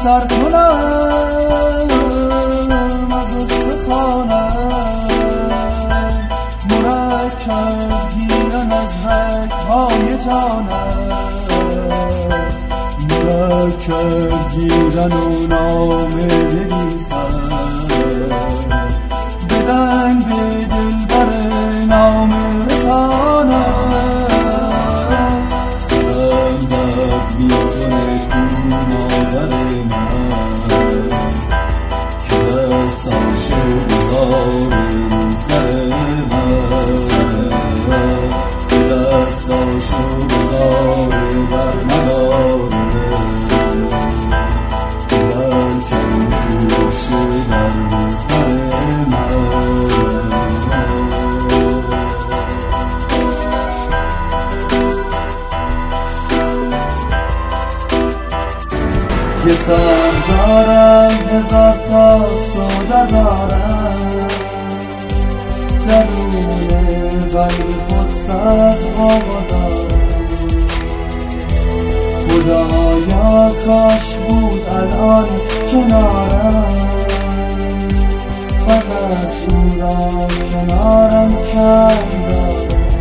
سر کنم از استخوانم، مرکب گیرن از رگ‌های جانم، مرکب گیرن و نامه بنویسن، بدن به دلبر نامه رسانم. سرم درد میکنه کو مادر من، که دستاشو بذاره رو سر من، که دستاشو بذاره بر نداره، که بلکن خوشه در سر من. یه سر دارم هزار تا سوده دارم، درون قلب خود صد غوا دارم. خدایا کاش بود الان کنارم، فقط اون را کنارم کردم.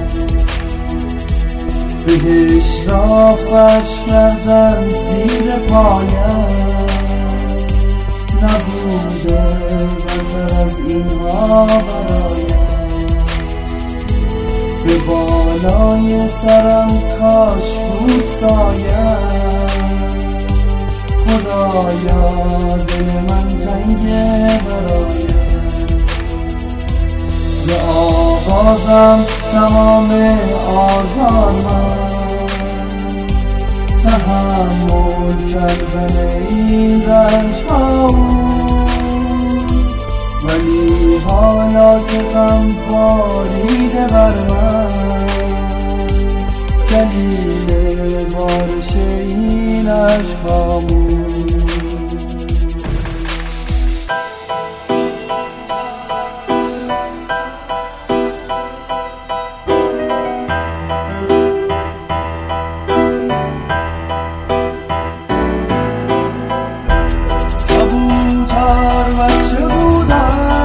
بهش رافش کردن زیر پایم، نبوده بهتر از اینها برایم. به بالای سرم کاش بود سایم، خدایا دل من تنگه برایم. ز آغازم تمام آزار من، تحمل کردن این رنج ها بود، ولی حالا که غم باریده بر من، دلیل بارش این عشق ها بود. بچه بودم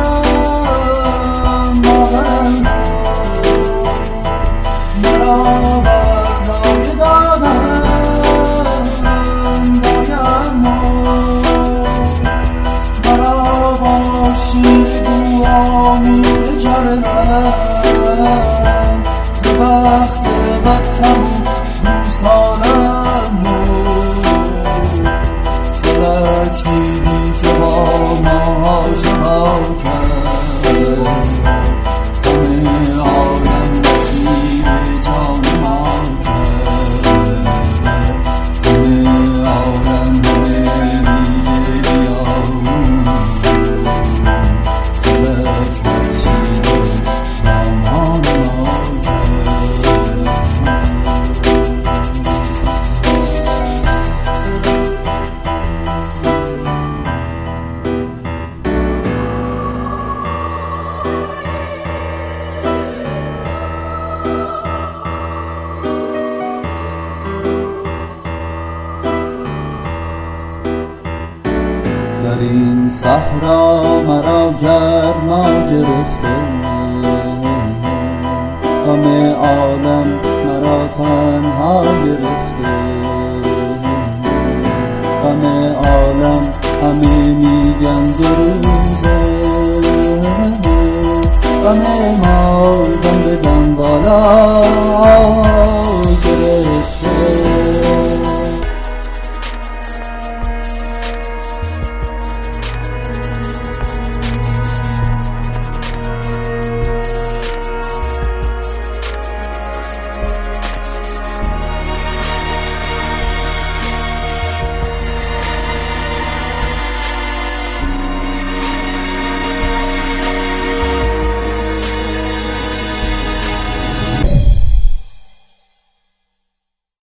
مادرم مرا بردای دادم، دایم مرا با شیر گو آمیخته کردم. ز بخت بد همون بوسانم فلک دیدی که با مهاجرها کرد، غم عالم نصیب جان ما کرد، غم عالم همه ریده بیارون، فلک بچیده دامان ما کرد. در این صحرا مرا گرما گرفته، غم عالم مرا تنها گرفته، غم عالم همه میگن دو روزه، غم ما دم به دم بالا